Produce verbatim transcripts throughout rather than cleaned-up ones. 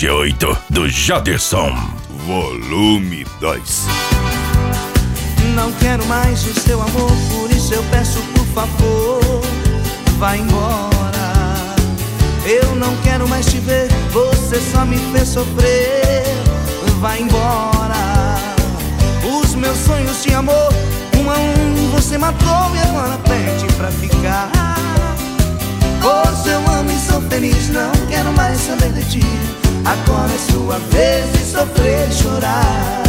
G oito do Jaderson. Volume dois. Não quero mais o seu amor, por isso eu peço, por favor, vá embora. Eu não quero mais te ver, você só me fez sofrer. Vá embora. Os meus sonhos de amor, um a um você matou e agora pede pra ficar. Hoje eu amo e sou feliz, não quero mais saber de ti. Agora é sua vez de sofrer e chorar.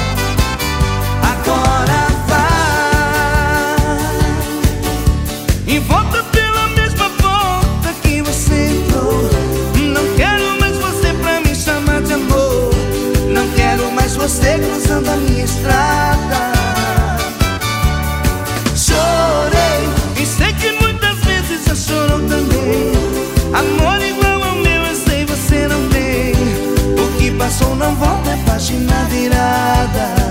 Agora vai e volta pela mesma porta que você entrou. Não quero mais você pra me chamar de amor. Não quero mais você cruzando a minha estrada. Chorei e sei que muitas vezes já chorou também. Amor igual ao meu eu sei você não tem. O que passou não volta, é página virada.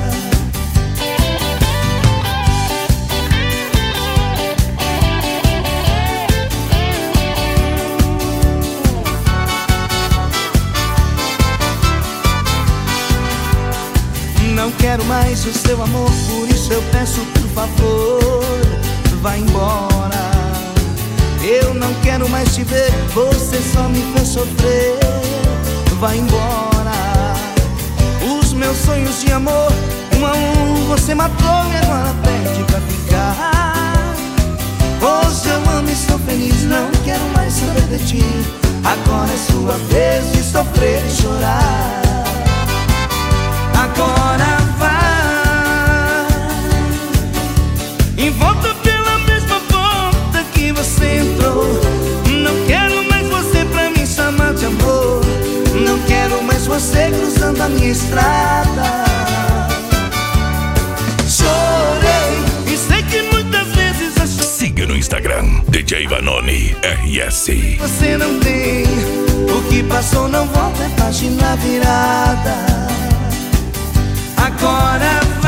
Não quero mais o seu amor, por isso eu peço, por favor, vá embora. Eu não quero mais te ver, você só me fez sofrer. Vá embora. Os meus sonhos de amor, um a um você matou e agora pede pra ficar. Hoje eu amo e sou feliz, não quero mais saber de ti. Agora é sua vez de sofrer e chorar. Agora vai e volta pela mesma porta que você entrou. Não quero mais você pra me chamar de amor. Não quero mais você cruzando a minha estrada. Chorei e sei que muitas vezes eu chorei. Siga no Instagram, D J Vanoni R S. Você não tem, o que passou não volta, é página virada. Agora